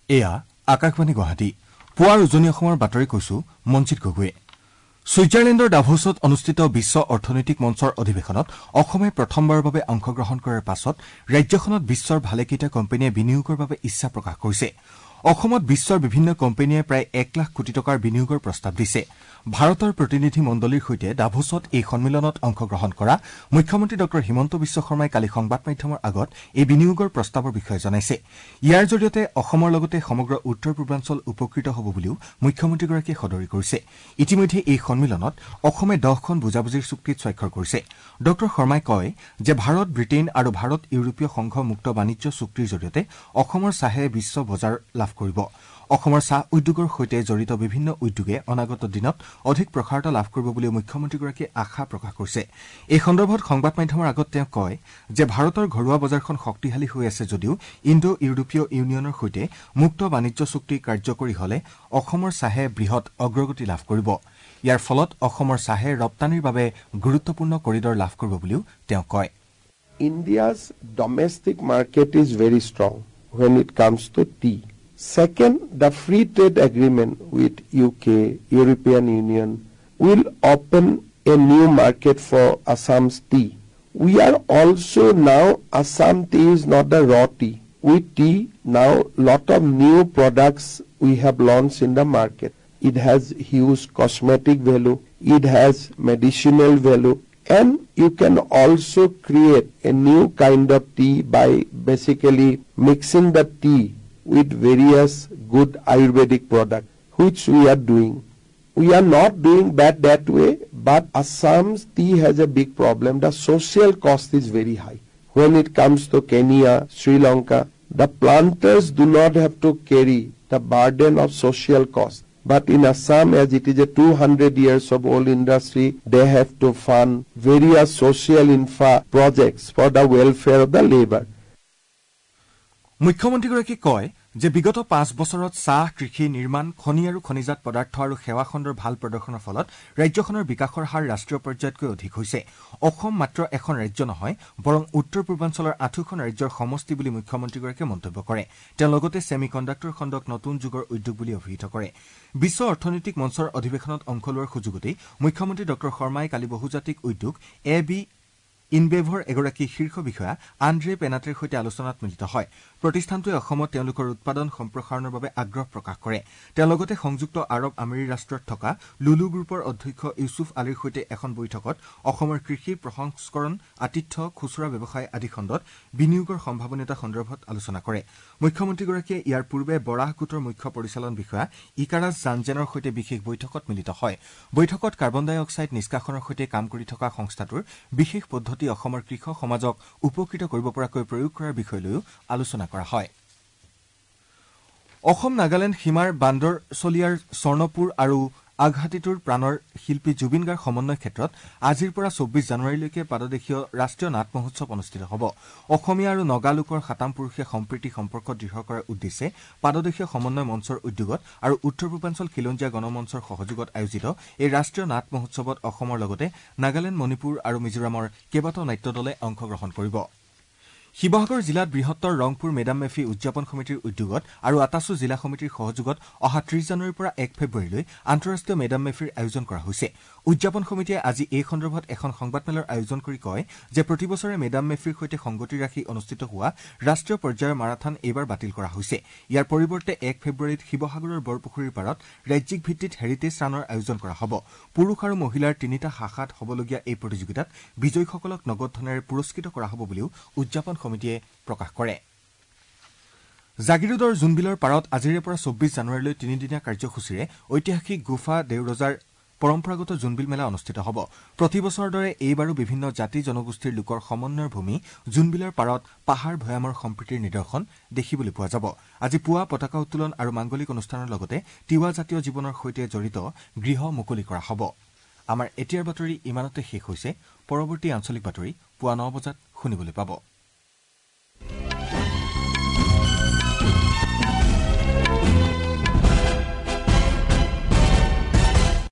এয়া আকাশবাণী গুৱাহাটী পুৱাৰ উজনি অসমৰ বাতৰি কৈছো মঞ্জিত গগৈয়ে ছুইজাৰলেণ্ডৰ ডাভোছত অনুষ্ঠিত বিশ্ব অৰ্থনৈতিক মঞ্চৰ অধিৱেশনত অসমে প্ৰথমবাৰৰ বাবে অংশগ্ৰহণ কৰাৰ পাছত ৰাজ্যখনত বিশ্বৰ ভালেকেইটা কোম্পানীয়ে বিনিয়োগৰ বাবে ইচ্ছা প্ৰকাশ কৰিছে অসমত বিশ্বৰ বিভিন্ন কোম্পানীয়ে প্ৰায় 1 লাখ কোটি টকাৰ বিনিয়োগৰ প্ৰস্তাৱ দিছে ভাৰতৰ প্ৰতিনিধি মণ্ডলীৰ সৈতে ডাভোছত এই সন্মিলনত অংশগ্ৰহণ কৰা মুখ্যমন্ত্ৰী ডক্টৰ হিমন্ত বিশ্ব শৰ্মাই কালি সংবাদ মাধ্যমৰ আগত এই বিনিয়োগৰ প্ৰস্তাৱৰ বিষয়ে জনাইছে ইয়াৰ জৰিয়তে অসমৰ লগতে সমগ্ৰ উত্তৰ পূৰ্বাঞ্চল উপকৃত হ'ব বুলিও মুখ্যমন্ত্ৰীগৰাকীয়ে সদৰি কৰিছে ইতিমধ্যে এই সন্মিলনত অসমে 10খন বুজাবুজিৰ চুক্তিত স্বাক্ষৰ কৰিছে ডক্টৰ শৰ্মাই কয় যে ভাৰত ব্ৰিটেইন আৰু ভাৰত ইউৰোপীয় সংঘ মুক্ত বাণিজ্য চুক্তিৰ জৰিয়তে অসমৰ চাহে বিশ্ব বজাৰ লাভ কৰিব অসমৰ চাহ উদ্যোগৰ সৈতে জড়িত বিভিন্ন উদ্যোগে অনাগত দিনত অধিক প্ৰসাৰতা লাভ কৰিব বুলি মুখ্যমন্ত্ৰীগৰাকীয়ে আশা প্ৰকাশ কৰিছে এই সন্দৰ্ভত সংবাদ মাধ্যমৰ আগত তেওঁ কয় যে ভাৰতৰ ঘৰুৱা বজাৰখন শক্তিশালী হৈ আছে যদিও ইণ্ডো ইউৰোপীয় ইউনিয়নৰ সৈতে মুক্ত বাণিজ্য চুক্তি কাৰ্যকৰী হলে অসমৰ চাহে বৃহৎ অগ্ৰগতি লাভ কৰিব ইয়াৰ ফলত অসমৰ চাহে ৰপ্তানিৰ বাবে গুৰুত্বপূৰ্ণ কৰিডৰ লাভ কৰিব বুলিও তেওঁ কয় India's domestic market is very strong when it comes to tea. Second, the free trade agreement with UK, European Union, will open a new market for Assam's tea. We are also now, Assam tea is not the raw tea. With tea, now lot of new products we have launched in the market. It has huge cosmetic value, it has medicinal value, and you can also create a new kind of tea by basically mixing the tea with various good Ayurvedic products, which we are doing. We are not doing that way, but Assam's tea has a big problem. The social cost is very high. When it comes to Kenya, Sri Lanka, the planters do not have to carry the burden of social cost. But in Assam, as it is a 200 years of old industry, they have to fund various social infra projects for the welfare of the labor. মুখ্যমন্ত্ৰীগৰাকী কয় যে বিগত 5 বছৰত চাহ কৃষি নিৰ্মাণ খনি আৰু খনিজাত পদাৰ্থ আৰু সেৱা খণ্ডৰ ভাল প্ৰদৰ্শনৰ ফলত ৰাজ্যখনৰ বিকাশৰ হাৰ ৰাষ্ট্ৰীয় পৰ্যায়তকৈ অধিক হৈছে অসম মাত্ৰ এখন ৰাজ্য নহয় বৰং উত্তৰ পূৰ্বাঞ্চলৰ 8খন ৰাজ্যৰ সমষ্টি বুলি মুখ্যমন্ত্ৰীগৰাকীয়ে মন্তব্য কৰে তেওঁ লগতে ছেমিকণ্ডাক্টৰ খণ্ডক নতুন যুগৰ উদ্যোগ বুলি অভিহিত কৰে বিশ্ব অৰ্থনৈতিক মঞ্চৰ অধিৱেশনত অংশ লোৱাৰ সুযোগতেই মুখ্যমন্ত্ৰী ডক্টৰ শৰ্মাই কালি বহুজাতিক উদ্যোগ এবি ইনবেভৰ এগৰাকী শীৰ্ষ বিষয়া আন্দ্ৰে পেনাটেৰ সৈতে আলোচনাত মিলিত হয় প্ৰতিষ্ঠানটোৱে অসমত তেওঁলোকৰ উৎপাদন সম্প্ৰসাৰণৰ বাবে আগ্ৰহ প্ৰকাশ কৰে তেওঁ লগতে সংযুক্ত আৰৱ আমিৰি ৰাষ্ট্ৰত থকা লুলু গ্ৰুপৰ অধ্যক্ষ ইউছুফ আলীৰ সৈতে এখন বৈঠকত অসমৰ কৃষি প্ৰসংস্কৰণ আতিথ্য খুচুৰা ব্যৱসায় আদি খণ্ডত বিনিয়োগৰ সম্ভাৱনীয়তা সন্দৰ্ভত আলোচনা কৰে মুখ্যমন্ত্ৰীগৰাকীয়ে ইয়াৰ পূৰ্বে বৰাহ গোটৰ মুখ্য পৰিচালন বিষয়া ইকাৰাজ জানজেনৰ সৈতে বিশেষ বৈঠকত মিলিত হয় বৈঠকত কাৰ্বন ডাই অক্সাইড নিষ্কাশনৰ সৈতে কাম কৰি থকা সংস্থাটোৰ বিশেষ পদ্ধতি অসমৰ কৃষক সমাজক উপকৃত কৰিব পৰাকৈ প্ৰয়োগ কৰাৰ বিষয় লৈও আলোচনা কৰা হয় অসম নাগালেণ্ড সীমাৰ বান্দৰ চলিয়াৰ স্বৰ্ণপুৰ আৰু আঘাটিটোৰ প্ৰাণৰ শিল্পী জুবিন গাৰ্গ সমন্বয় ক্ষেত্ৰত আজিৰ পৰা 24 জানুৱাৰীলৈকে পাদদেশীয় ৰাষ্ট্ৰীয় নাট মহোৎসৱ অনুষ্ঠিত হ'ব অসমীয়া আৰু নগা লোকৰ সাতাম পুৰুষে সম্প্ৰীতি সম্পৰ্ক দৃঢ় কৰাৰ উদ্দেশ্যে পাদদেশীয় সমন্বয় মঞ্চৰ উদ্যোগত আৰু উত্তৰ পূৰ্বাঞ্চল খিলঞ্জীয়া গণমঞ্চৰ সহযোগত আয়োজিত এই ৰাষ্ট্ৰীয় নাট মহোৎসৱত অসমৰ লগতে নাগালেণ্ড মণিপুৰ আৰু মিজোৰামৰ কেইবাটাও নাট্য দলে অংশগ্ৰহণ কৰিব শিৱসাগৰ জিলাত বৃহত্তৰ ৰংপুৰ মেডাম মেফি উদযাপন সমিতিৰ উদ্যোগত আৰু আটাছু জিলা সমিতিৰ সহযোগত অহা 30 জানুৱাৰীৰ পৰা 1 ফেব্ৰুৱাৰীলৈ আন্তঃৰাষ্ট্ৰীয় মেডাম মেফিৰ আয়োজন কৰা হৈছে উদযাপন সমিতিয়ে আজি এই সন্দৰ্ভত এখন সংবাদমেলৰ আয়োজন কৰি কয় যে প্ৰতিবছৰে মেডাম মেফিৰ সৈতে সংগতি ৰাখি অনুষ্ঠিত হোৱা ৰাষ্ট্ৰীয় পৰ্যায়ৰ মাৰাথন এইবাৰ বাতিল কৰা হৈছে ইয়াৰ পৰিৱৰ্তে 1 ফেব্ৰুৱাৰীত শিৱসাগৰৰ বৰপুখুৰীৰ পাৰত ৰাজ্যিক ভিত্তিত হেৰিটেজ ৰানৰ আয়োজন কৰা হ'ব পুৰুষ আৰু মহিলাৰ 3টা শাখাত হ'বলগীয়া এই প্ৰতিযোগিতাত বিজয়ীসকলক নগদ ধনেৰে পুৰস্কৃত কৰা হ'ব বুলিও উদযাপন সমিতিয়ে প্ৰকাশ কৰে জাগিৰোডৰ জোনবিলৰ পাৰত আজিৰে পৰা 24 জানুৱাৰীলৈ 3দিনীয়া কাৰ্যসূচীৰে ঐতিহাসিক গুফা দেউৰজাৰ পৰম্পৰাগত জোনবিল মেলা অনুষ্ঠিত হ'ব প্ৰতি বছৰৰ দৰে এইবাৰো বিভিন্ন জাতি জনগোষ্ঠীৰ লোকৰ সমন্বয়ৰ ভূমি জোনবিলৰ পাৰত পাহাৰ ভৈয়ামৰ সম্প্ৰীতিৰ নিদৰ্শন দেখিবলৈ পোৱা যাব আজি পুৱা পতাকা উত্তোলন আৰু মাংগলিক অনুষ্ঠানৰ লগতে তিৱা জাতীয় জীৱনৰ সৈতে জড়িত গৃহ মুকলি কৰা হ'ব আমাৰ এতিয়াৰ বাতৰি ইমানতে শেষ হৈছে পৰৱৰ্তী আঞ্চলিক বাতৰি পুৱা 9 বজাত শুনিবলৈ পাব